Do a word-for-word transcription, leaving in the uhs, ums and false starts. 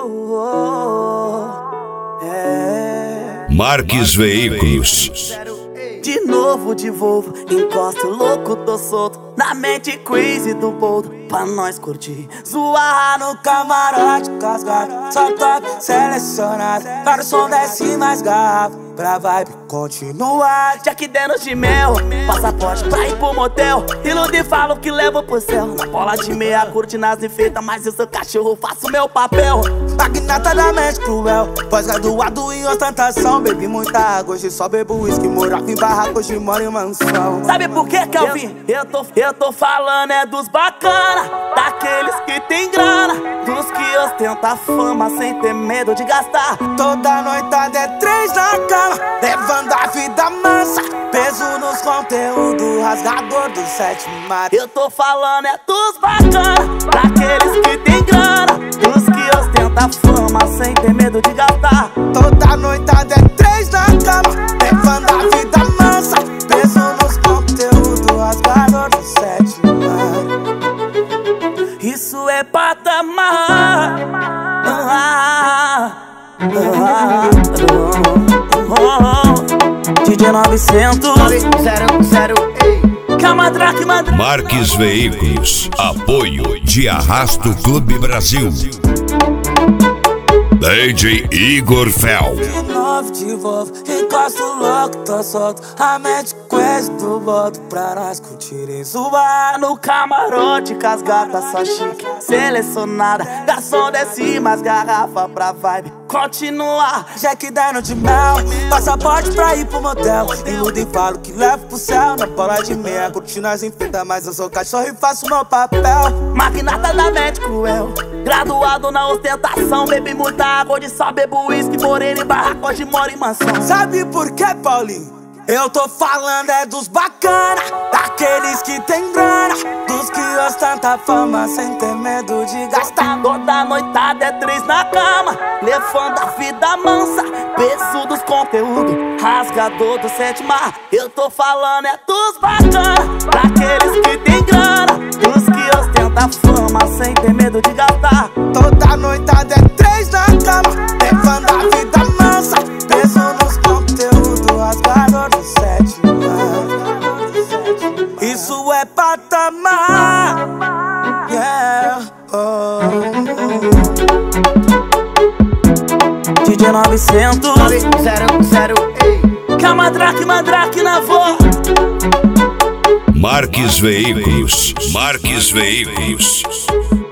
É. Marques Veículos. De novo de Volvo, encosto louco, tô solto na mente crazy do boldo, pra nós curtir. Zoar no camarote, casgado, só toque selecionado. Para o som desce mais garrafa, pra vibe continuar. Jack Daniels de mel, passaporte pra ir pro motel. Ilude e falo que levo pro céu. Na bola de meia, curte nas enfeitas, mas eu sou cachorro, faço meu papel. Magnata da mente cruel, pós-graduado em ostentação. Bebi muita água, hoje só bebo uísque. Morava em barraco, hoje moro em mansão. Sabe por que que eu vim? Eu tô, eu tô falando é dos bacana, daqueles que tem grana, dos que ostenta fama sem ter medo de gastar. Toda noitada é três na cama, levando a vida mansa, peso nos conteúdos, rasgador do sétimo mar. Eu tô falando é dos bacana, daqueles que tem grana, dos que ostenta fama sem ter medo de gastar. Toda noitada é três na cama, levando a vida mansa, peso nos conteúdos, rasgador do sétimo mar. Isso é patamar. Ah, ah, ah, ah. D J novecentos zero zero. Camadraque, Madraque. Marques Veículos. Apoio de Arrasto Clube Brasil. D J Igor Fel. De novo de Volvo, encosto louco, tô solto. A mente crazy do boldo, pra nós curtirem. Zoar no camarote, com as gatas só chique, selecionada. Garçom desce mais garrafa pra vibe continuar. Jack Daniels de mel, passaporte pra ir pro motel. Iludo e falo que levo pro céu. Na bola de meia, curtindo as enfeitas, mas eu sou cachorro e faço meu papel. Magnata da mente cruel, graduado na ostentação. Bebi muita água, hoje só bebo uísque. Morei em barraco, hoje moro em mansão. Sabe por que, Paulinho? Eu tô falando é dos bacana, daqueles que tem grana, dos que ostenta fama sem ter medo de gastar. Toda noitada é três na cama, levando a vida mansa, peso dos conteúdos, rasgador do sétimo mar. Eu tô falando é dos bacana, daqueles que tem grana, dos que ostenta fama sem ter medo de gastar. Toda noitada é três na cama, levando a vida mansa, peso nos conteúdos, rasgador do sétimo mar. Isso é patamar. Yeah. Oh. D J novecentos zero zero. Camadraque, Madraque na voz. Marques Veículos. Marques Veículos.